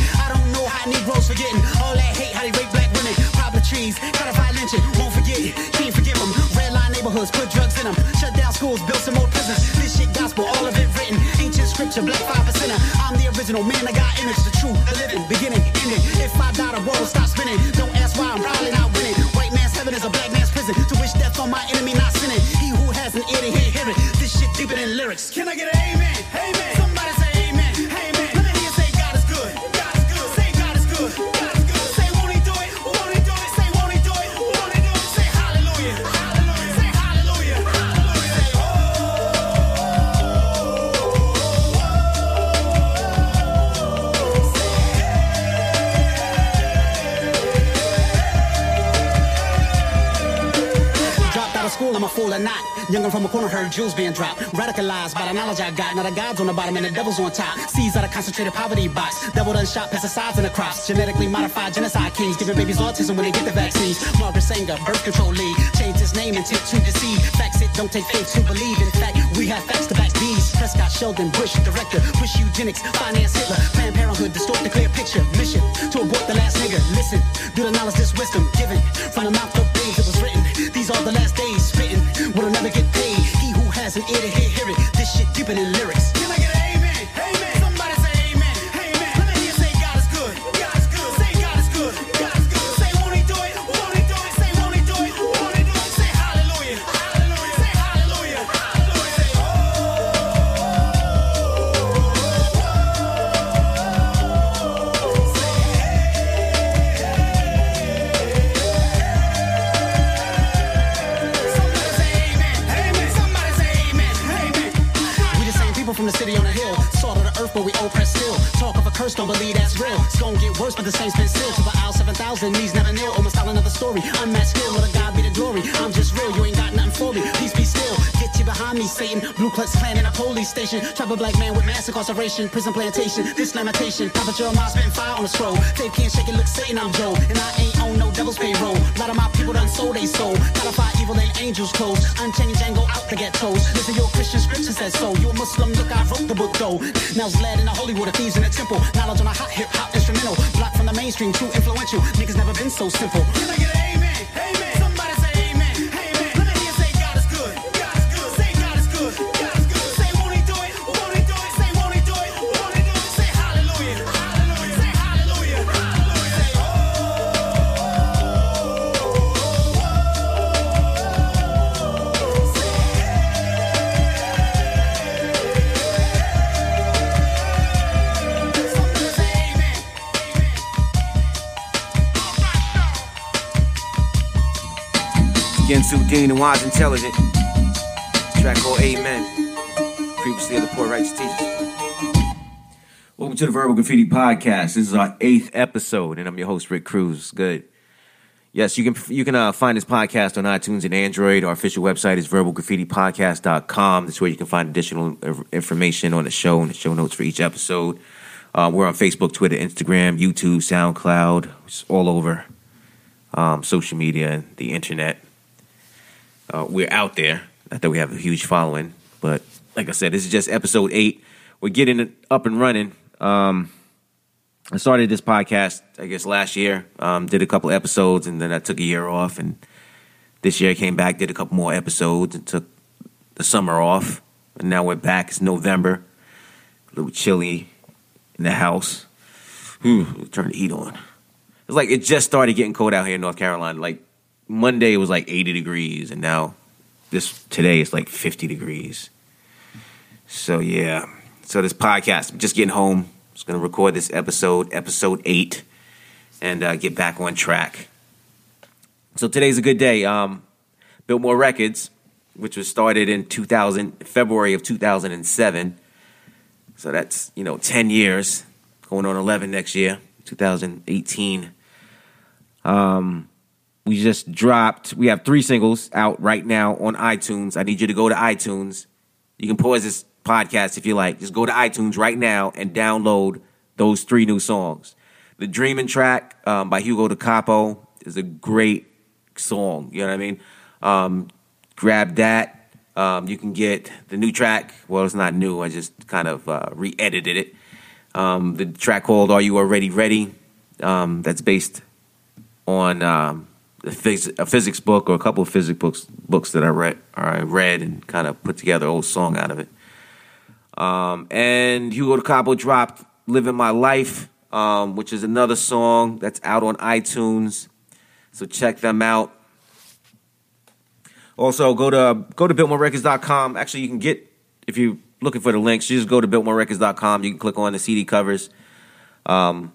I don't know how Negroes forgetting all that hate, how they rape black women, pop the trees, codify lynching, won't forget, can't forgive them. Red line neighborhoods, put drugs in them, shut down schools, build some more prisons. This shit gospel, all of it written, ancient scripture, black 5%er. I'm the original man, I got image, the truth, the living, beginning, ending. If I die, the world stop spinning. Don't ask why I'm probably not winning. White man's heaven is a black man's prison. To wish death on my enemy, not sinning. He who has an ear to hear it. This shit deeper than lyrics. Can I get an amen? Amen. Somebody say amen. Amen. Let me hear you say God is good. God is good. Say God is good. God is good. Say won't he do it? Won't he do it? Say won't he do it? Won't he do it? Say hallelujah. Hallelujah. Say hallelujah. Hallelujah. Say dropped out of school, I'm a fool or not. Youngin' from a corner, heard jewels being dropped. Radicalized by the knowledge I got. Now the God's on the bottom and the devil's on top. Seeds out of concentrated poverty box. Devil done shot pesticides in the crops. Genetically modified genocide kings. Giving babies autism when they get the vaccines. Margaret Sanger, birth control league. Changed his name intent to deceive. Facts it don't take faith to believe. In fact, we have facts to back these. Prescott, Sheldon, Bush, director. Push eugenics, finance Hitler. Planned Parenthood, distort the clear picture. Mission to abort the last nigga. Listen, do the knowledge, this wisdom given. From the mouth of babes it was written. These are the last days spitting. Will never get paid. He who has an ear to hear it. This shit deeper than lyrics. Can I get an amen? Amen. Somebody say amen. Amen. Let me hear you say God is good. God is good. Say God is good. God is good. Say won't he do it? Won't he do it? Say won't he do it? Won't he do it? Say hallelujah. Hallelujah. Say hallelujah. Hallelujah. Say from the city on the hill, salt of the earth, but we oppressed still. Talk of a curse, don't believe that's real. It's gonna get worse, but the saints been still. To the aisle 7,000, knees never kneel. Almost tell another story. Unmatched skill, let a God be the glory. I'm just real, you ain't got nothing for me. Peace be still. Get you behind me, Satan. Blue Klux Klan in a police station. Tribal black man with mass incarceration, prison plantation. This lamentation. Prophet Jeremiah spitting fire on the scroll. Faith can't shake it, look Satan, I'm Joe. And I ain't on no devil's payroll. A lot of my people done sold they soul. Codify evil in angels' clothes. Unchained Django out to get toes. Listen, your Christian scripture says so. You a Muslim, look, I wrote the book though. Now it's led in the holy water, thieves in the temple. Knowledge on a hot hip-hop instrumental. Blocked from the mainstream, too influential. Niggas never been so simple. Can I get an amen? Amen. Somebody say amen. Amen. Let me hear you say God is good. God is good. Say God is good. God is good. Say won't he do it? Won't he do it? Say won't he do it? Won't he do it? Say hallelujah. Hallelujah. Say hallelujah. Hallelujah. Say Gensu Dean and Wise Intelligent. Track called Amen. Previously of the Poor Righteous Teachers. Welcome to the Verbal Graffiti Podcast. This is our 8th episode, and I'm your host, Rick Cruz. Good. Yes, you can find this podcast on iTunes and Android. Our official website is verbalgraffitipodcast.com. That's where you can find additional information on the show and the show notes for each episode. We're on Facebook, Twitter, Instagram, YouTube, SoundCloud. It's all over social media and the internet. We're out there. Not that we have a huge following, but like I said, this is just episode 8. We're getting it up and running. I started this podcast, I guess, last year. Did a couple episodes, and then I took a year off. And this year I came back, did a couple more episodes, and took the summer off. And now we're back. It's November. A little chilly in the house. Turn the heat on. It's like it just started getting cold out here in North Carolina. Like Monday it was like 80 degrees, and now today it's like 50 degrees. So yeah. So this podcast, I'm just getting home. Just gonna record this episode 8, and get back on track. So today's a good day. Biltmore Records, which was started in February of 2007. So that's 10 years, going on 11 next year, 2018. We just dropped, we have 3 singles out right now on iTunes. I need you to go to iTunes. You can pause this podcast if you like. Just go to iTunes right now and download those 3 new songs. The Dreamin' track by Hugo Da Capo is a great song. You know what I mean? Grab that. You can get the new track. Well, it's not new. I just kind of re-edited it. The track called "Are You Already Ready?" That's based on a physics book or a couple of physics books that I read and kind of put together a whole song out of it. And Hugo De Capo dropped "Living My Life," which is another song that's out on iTunes. So check them out. Also, go to BiltMoreRecords.com. Actually, you can get, if you're looking for the links, you just go to BiltMoreRecords.com. You can click on the CD covers. And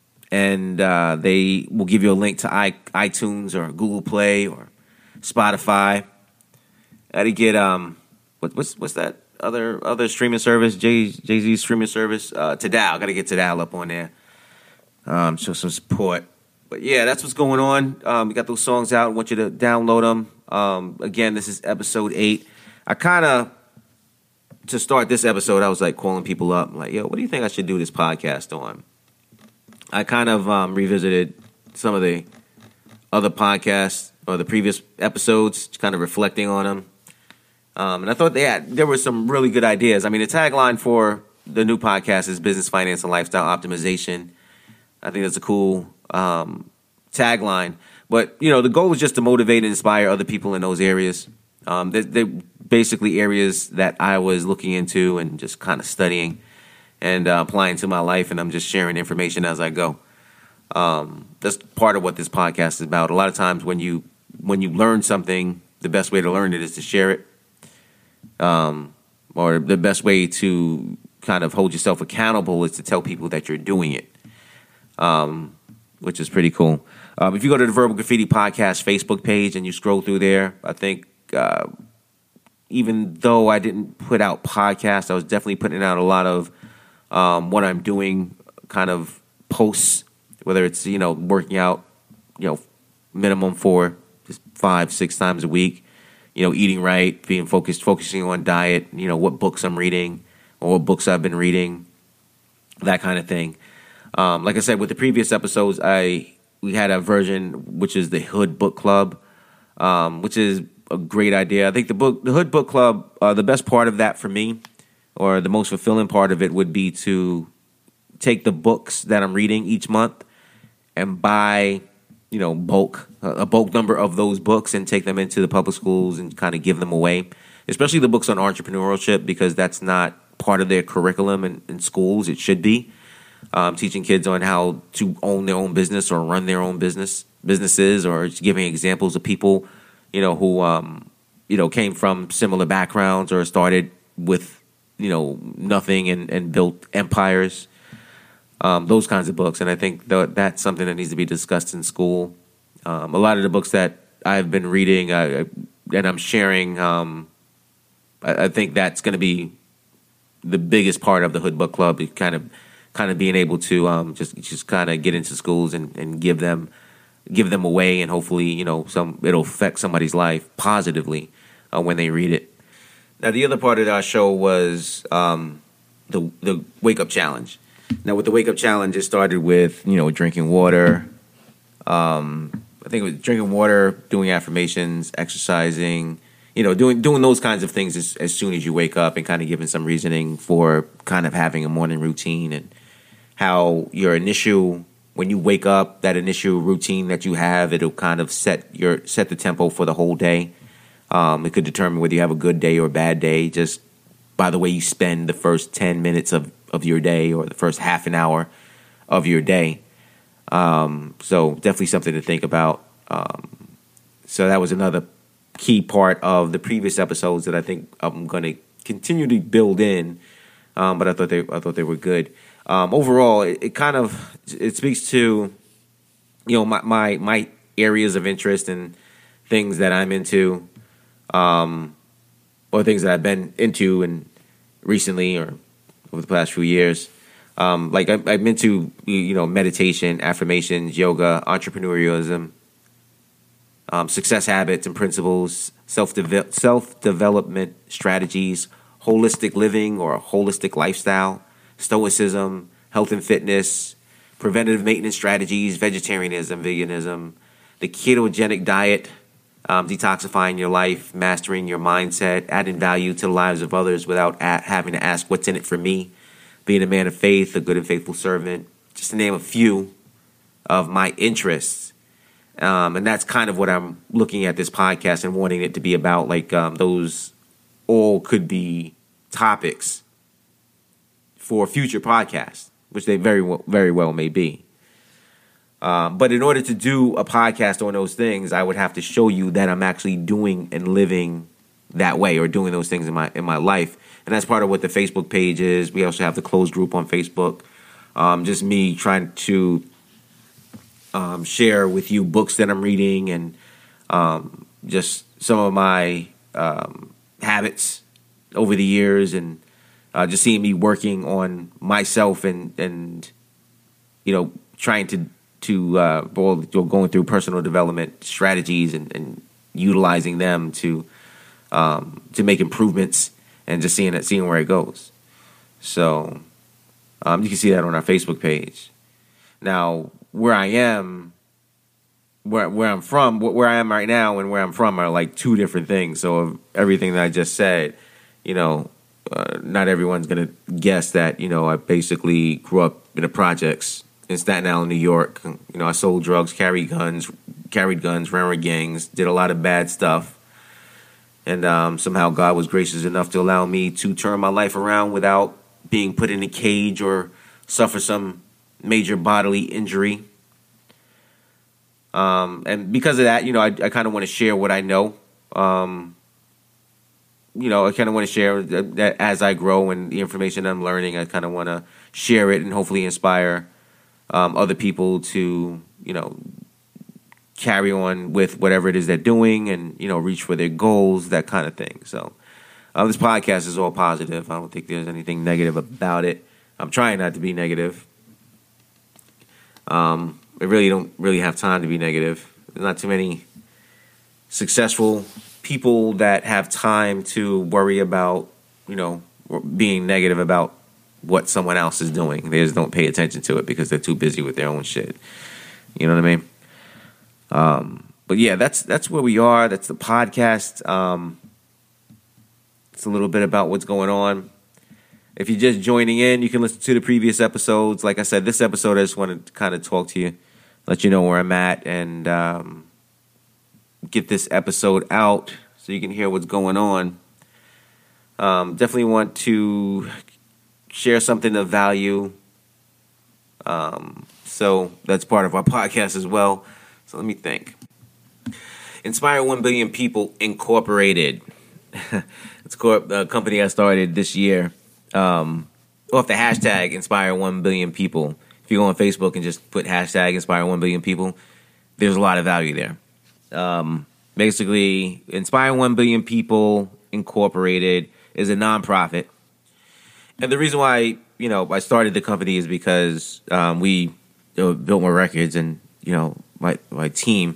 they will give you a link to iTunes or Google Play or Spotify. How to get what's that other streaming service? Jay-Z's streaming service. Tidal. Got to get Tidal up on there. Show some support. But yeah, that's what's going on. We got those songs out. I want you to download them. Again, this is episode 8. I kind of, to start this episode, I was like calling people up, like, yo, what do you think I should do this podcast on? I kind of revisited some of the other podcasts or the previous episodes, kind of reflecting on them. And I thought there were some really good ideas. I mean, the tagline for the new podcast is Business, Finance, and Lifestyle Optimization. I think that's a cool tagline. But, you know, the goal is just to motivate and inspire other people in those areas. They're basically areas that I was looking into and just kind of studying and applying to my life, and I'm just sharing information as I go. That's part of what this podcast is about. A lot of times when you learn something, the best way to learn it is to share it. Or the best way to kind of hold yourself accountable is to tell people that you're doing it, which is pretty cool. If you go to the Verbal Graffiti Podcast Facebook page and you scroll through there, I think even though I didn't put out podcasts, I was definitely putting out a lot of what I'm doing kind of posts, whether it's, you know, working out, you know, minimum for just 5-6 times a week, you know, eating right, being focusing on diet, you know, what books I'm reading or what books I've been reading, that kind of thing. Like I said, with the previous episodes, we had a version which is the Hood Book Club, which is a great idea. I think the Hood Book Club, the best part of that for me, or the most fulfilling part of it, would be to take the books that I'm reading each month and buy, you know, a bulk number of those books and take them into the public schools and kind of give them away, especially the books on entrepreneurship, because that's not part of their curriculum in schools. It should be. Teaching kids on how to own their own business or run their own businesses, or just giving examples of people, you know, who, you know, came from similar backgrounds or started with, you know, nothing and built empires, those kinds of books. And I think that's something that needs to be discussed in school. A lot of the books that I've been reading and I'm sharing, I think that's going to be the biggest part of the Hood Book Club, kind of being able to just kind of get into schools and give them away, and hopefully, you know, it'll affect somebody's life positively when they read it. Now, the other part of our show was the Wake Up Challenge. Now, with the Wake Up Challenge, it started with, you know, drinking water. I think it was drinking water, doing affirmations, exercising, you know, doing those kinds of things as soon as you wake up, and kind of giving some reasoning for kind of having a morning routine, and how when you wake up, that initial routine that you have, it'll kind of set the tempo for the whole day. It could determine whether you have a good day or a bad day just by the way you spend the first 10 minutes of your day, or the first half an hour of your day. So definitely something to think about. So that was another key part of the previous episodes that I think I'm going to continue to build in. But I thought they were good. Overall, it speaks to, you know, my areas of interest and things that I'm into, or things that I've been into and recently or over the past few years. Like I'm into, you know, meditation, affirmations, yoga, entrepreneurialism, success habits and principles, self-development strategies, holistic living or a holistic lifestyle, stoicism, health and fitness, preventative maintenance strategies, vegetarianism, veganism, the ketogenic diet, detoxifying your life, mastering your mindset, adding value to the lives of others without having to ask what's in it for me, being a man of faith, a good and faithful servant, just to name a few of my interests. And that's kind of what I'm looking at this podcast and wanting it to be about. Like those all could be topics for future podcasts, which they very well may be. But in order to do a podcast on those things, I would have to show you that I'm actually doing and living that way, or doing those things in my life. And that's part of what the Facebook page is. We also have the closed group on Facebook. Just me trying to share with you books that I'm reading, and just some of my habits over the years, and just seeing me working on myself and trying to going through personal development strategies and utilizing them to make improvements, and just seeing where it goes. So you can see that on our Facebook page. Now, where I am right now and where I'm from are like two different things. So of everything that I just said, not everyone's going to guess that, I basically grew up in the projects in Staten Island, New York. I sold drugs, carried guns, ran with gangs, did a lot of bad stuff. And somehow God was gracious enough to allow me to turn my life around without being put in a cage or suffer some major bodily injury. And because of that, I kind of want to share what I know. I kind of want to share that as I grow and the information I'm learning. I kind of want to share it and hopefully inspire other people to, carry on with whatever it is they're doing and, reach for their goals, that kind of thing. So this podcast is all positive. I don't think there's anything negative about it. I'm trying not to be negative. I really don't have time to be negative. There's not too many successful people that have time to worry about, being negative about what someone else is doing. They just don't pay attention to it because they're too busy with their own shit. You know what I mean? But yeah, that's where we are. That's the podcast. It's a little bit about what's going on. If you're just joining in, you can listen to the previous episodes. Like I said, this episode I just want to kind of talk to you, let you know where I'm at, and get this episode out so you can hear what's going on. Definitely want to share something of value. So that's part of our podcast as well. So let me think. Inspire 1 Billion People Incorporated. It's a company I started this year. Off the hashtag Inspire 1 Billion People. If you go on Facebook and just put hashtag Inspire 1 Billion People, there's a lot of value there. Basically, Inspire 1 Billion People Incorporated is a nonprofit. And the reason why, I started the company is because we Biltmore Records and, my team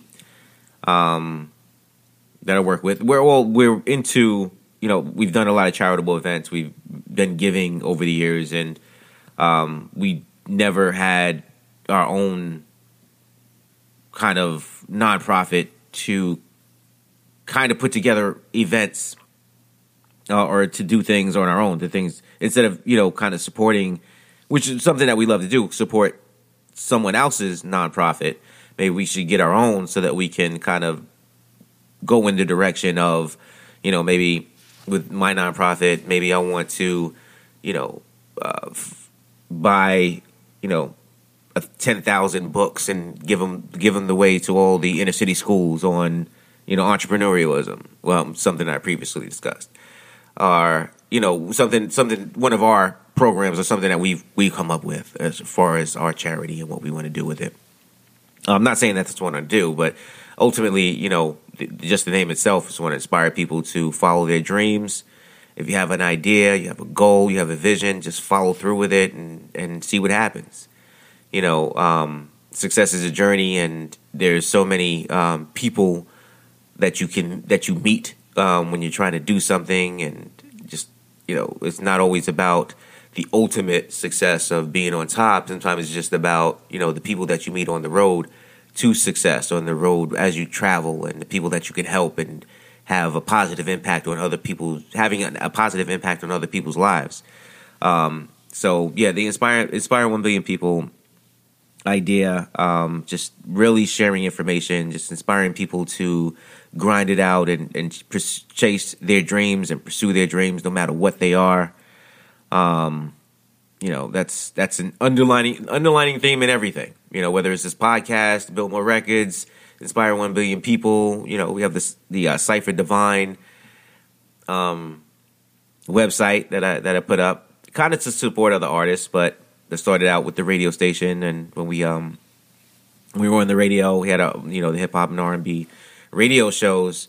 that I work with, we're into, we've done a lot of charitable events. We've been giving over the years, and we never had our own kind of nonprofit to kind of put together events or to do things on our own. The things instead of kind of supporting, which is something that we love to do, support someone else's nonprofit. Maybe we should get our own so that we can kind of go in the direction of, maybe with my nonprofit, maybe I want to, buy, 10,000 books and give them the way to all the inner city schools on, entrepreneurialism. Well, something I previously discussed, or something one of our programs or something that we come up with as far as our charity and what we want to do with it. I'm not saying that's what I want to do, but ultimately, just the name itself is want to inspire people to follow their dreams. If you have an idea, you have a goal, you have a vision, just follow through with it and see what happens. Success is a journey, and there's so many people that you meet when you're trying to do something, and just it's not always about the ultimate success of being on top. Sometimes it's just about the people that you meet on the road to success, on the road as you travel, and the people that you can help and have a positive impact on other people's lives. So yeah, the inspire 1 billion people idea, just really sharing information, just inspiring people to grind it out and chase their dreams and pursue their dreams no matter what they are. That's an underlining theme in everything. Whether it's this podcast, Build More Records, Inspire 1 billion people. We have the Cypher Divine website that I put up, kind of to support other artists, but that started out with the radio station. And when we were on the radio, we had the hip hop and R&B radio shows.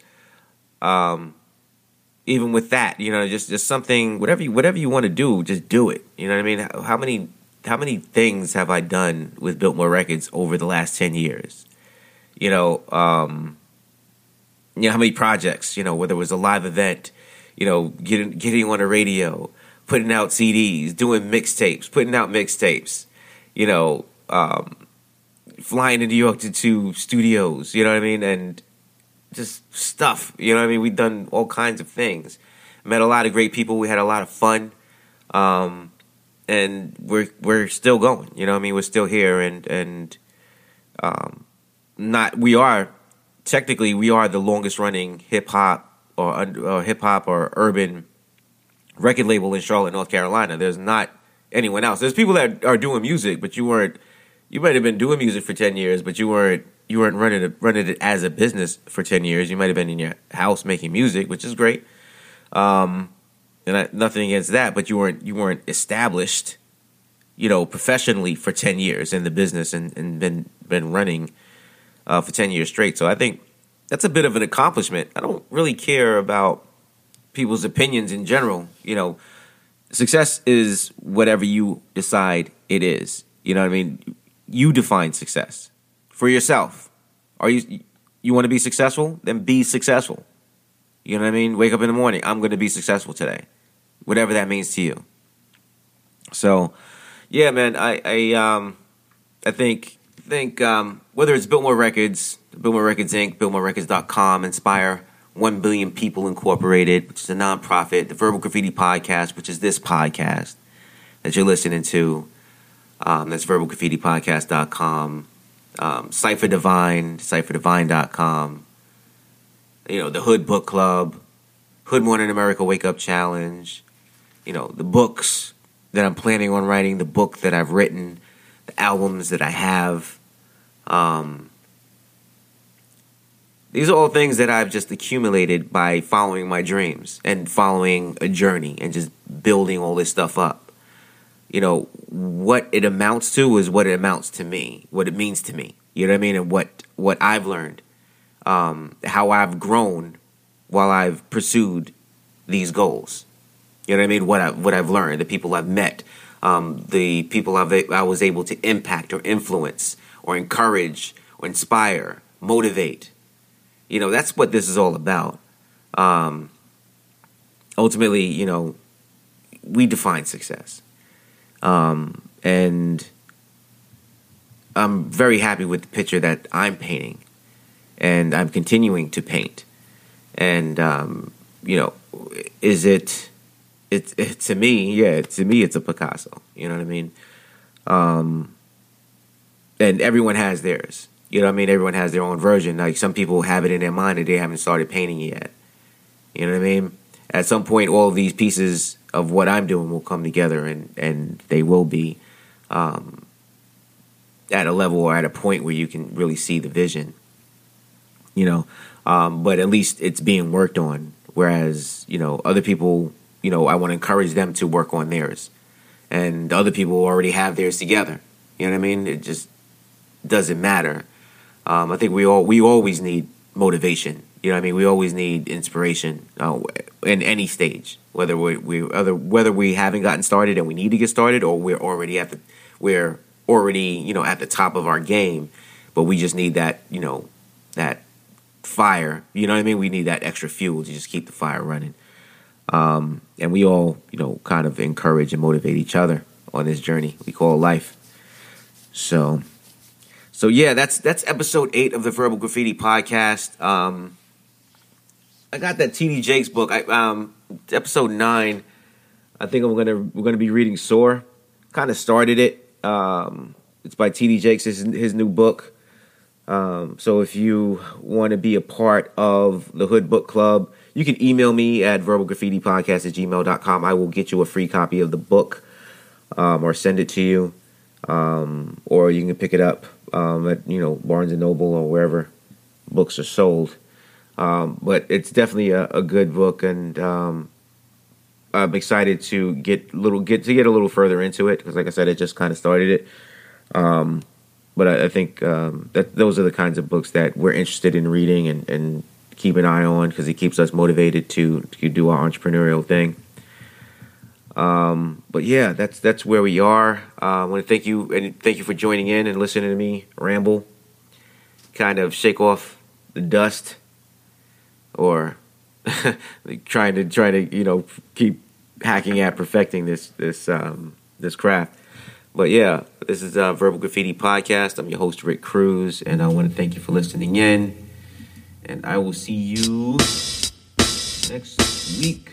Even with that, just something, whatever you want to do, just do it. You know what I mean? How many things have I done with Built More Records over the last 10 years? How many projects, whether it was a live event, getting on the radio, putting out CDs, doing mixtapes, putting out mixtapes, flying to New York to studios, you know what I mean? And just stuff, you know what I mean? We've done all kinds of things. Met a lot of great people. We had a lot of fun. And we're still going, you know what I mean? We're still here and we are the longest running hip hop or urban record label in Charlotte, North Carolina. There's not anyone else. There's people that are doing music, but you might have been doing music for 10 years, but you weren't running it as a business for 10 years. You might have been in your house making music, which is great. And nothing against that, but you weren't established, professionally for 10 years in the business and been running for 10 years straight. So I think that's a bit of an accomplishment. I don't really care about people's opinions in general. Success is whatever you decide it is. You know what I mean? You define success for yourself. You want to be successful? Then be successful. You know what I mean? Wake up in the morning. I'm going to be successful today, whatever that means to you. So, yeah, man. I think whether it's Built More Records, Built More Records Inc., BuiltMoreRecords.com, Inspire 1 Billion People Incorporated, which is a nonprofit, the Verbal Graffiti Podcast, which is this podcast that you're listening to. That's VerbalGraffitiPodcast.com. Cypher Divine, CypherDivine.com. The Hood Book Club, Hood Morning America Wake Up Challenge. The books that I'm planning on writing, the book that I've written, the albums that I have. These are all things that I've just accumulated by following my dreams and following a journey and just building all this stuff up. What it amounts to is what it amounts to me, what it means to me. You know what I mean? And what I've learned, how I've grown while I've pursued these goals. You know what I mean? What I've learned, the people I've met, the people I was able to impact or influence or encourage or inspire, motivate. That's what this is all about. Ultimately, we define success. And I'm very happy with the picture that I'm painting and I'm continuing to paint. And, is it to me, it's a Picasso, you know what I mean? And everyone has theirs, you know what I mean? Everyone has their own version. Like some people have it in their mind and they haven't started painting it yet. You know what I mean? At some point, all of these pieces of what I'm doing will come together and they will be at a level or at a point where you can really see the vision, but at least it's being worked on. Whereas, other people, I want to encourage them to work on theirs and other people already have theirs together. You know what I mean? It just doesn't matter. I think we always need motivation. You know what I mean? We always need inspiration in any stage, whether we haven't gotten started and we need to get started, or we're already at the top of our game, but we just need that that fire. You know what I mean? We need that extra fuel to just keep the fire running. And we all kind of encourage and motivate each other on this journey we call life. So yeah, that's episode 8 of the Verbal Graffiti Podcast. I got that T.D. Jakes book. Episode 9. I think we're gonna be reading Soar. kind of started it. It's by T.D. Jakes, his new book. So if you want to be a part of the Hood Book Club, you can email me at verbalgraffitipodcast@gmail.com. I will get you a free copy of the book, or send it to you, or you can pick it up at Barnes and Noble or wherever books are sold. But it's definitely a good book, and I'm excited to get a little further into it because, like I said, it just kind of started it. But I think that those are the kinds of books that we're interested in reading and keep an eye on because it keeps us motivated to do our entrepreneurial thing. But yeah, that's where we are. I want to thank you for joining in and listening to me ramble, kind of shake off the dust, or trying to keep hacking at perfecting this craft. But yeah, this is Verbal Graffiti Podcast. I'm your host, Rick Cruz, and I want to thank you for listening in. And I will see you next week.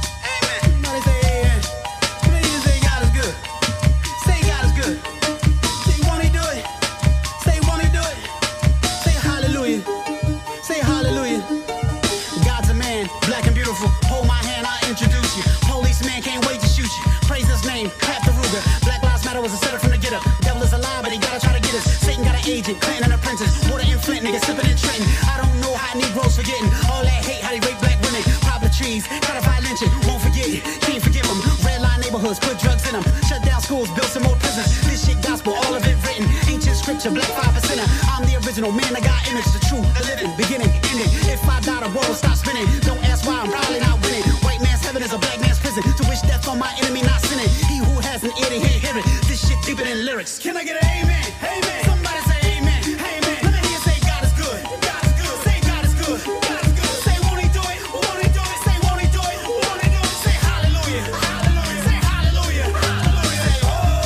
Agent, Clinton and apprentice, water in Flint, niggas sipping in Trenton. I don't know how Negroes forgetting all that hate, how they rape black women, pop the trees, codify lynching, won't forget it, can't forgive them. Red line neighborhoods, put drugs in them, shut down schools, build some more prisons. This shit gospel, all of it written, ancient scripture, black 5%. I'm the original man, I got image, the true, the living, beginning, ending. If I die, the world stop spinning. Don't ask why, I'm probably not winning. White man's heaven is a black man's prison. To wish death on my enemy, not sinning. He who has an ear to hear it. This shit deeper than lyrics. Can I get an amen? Amen. Somebody say amen. Amen. Let me hear you say God is good. God is good. Say God is good. God is good. Say won't he do it? Won't he do it? Say won't he do it? Won't he do it? Say hallelujah. Hallelujah. Say hallelujah. Hallelujah. Say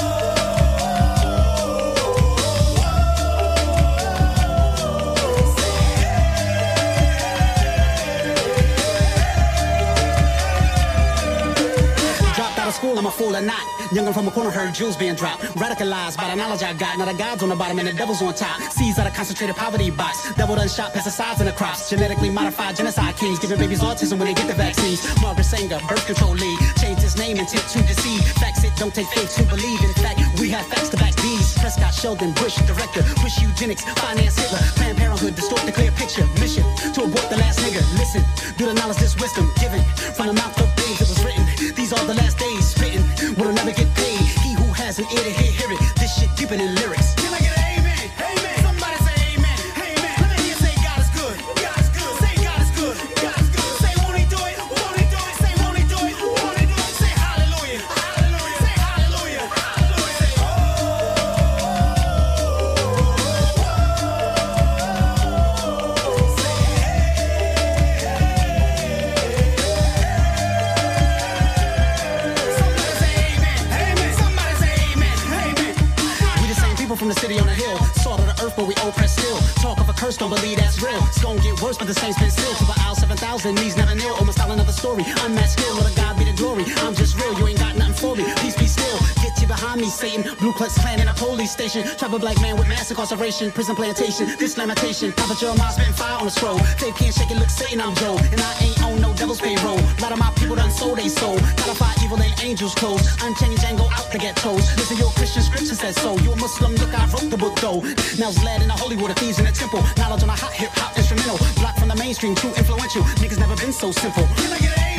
dropped out of school, I'm a fool or not. Youngin' from a corner, heard jewels being dropped. Radicalized by the knowledge I got. Now the God's on the bottom and the devil's on top. Seeds out of concentrated poverty box. Devil done shot pesticides in the crops. Genetically modified genocide kings. Giving babies autism when they get the vaccines. Margaret Sanger, birth control league. Changed his name intent to deceive. Facts it don't take faith to believe. In fact, we have facts to back these. Prescott, Sheldon, Bush, director. Push eugenics, finance Hitler. Planned Parenthood, distort the clear picture. Mission to abort the last nigga. Listen, do the knowledge, this wisdom given from the mouth of babes. It was written. These are the last days. Spitting will never get paid. He who has an ear to hear it. This shit deeper than lyrics. Can I get an amen? Amen. Somebody say amen. Amen. Let me hear you say God is good. God is good. Say God is good. God is good. Say won't he do it? Won't he do it? Say won't he do it? Won't he do it? Say hallelujah. Hallelujah. Say hallelujah. Hallelujah. Say from the city on the hill, salt of the earth, but we oppress still. Talk of a curse, don't believe that's real. It's gonna get worse, but the saints been still. To the aisle 7,000, knees never kneel. Almost style another story. Unmatched skill, let a God be the glory. I'm just real, you ain't got nothing for me. Peace be still. Get you behind me, Satan. Blue Klux Klan in a police station. Tribal black man with mass incarceration. Prison plantation, this lamentation. Prophet Jeremiah spitting fire on the scroll. Faith can't shake it, look Satan, I'm Joe. And I ain't on no devil's payroll. A lot of my people done sold they soul. Codify evil in angels' clothes. Unchained Django out to get toes. Listen, your Christian scripture says so. You a Muslim, look, I wrote the book though. Now it's led in the holy water, thieves in the temple. Knowledge on a hot hip hop instrumental. Block from the mainstream, too influential. Niggas never been so simple. Can I get an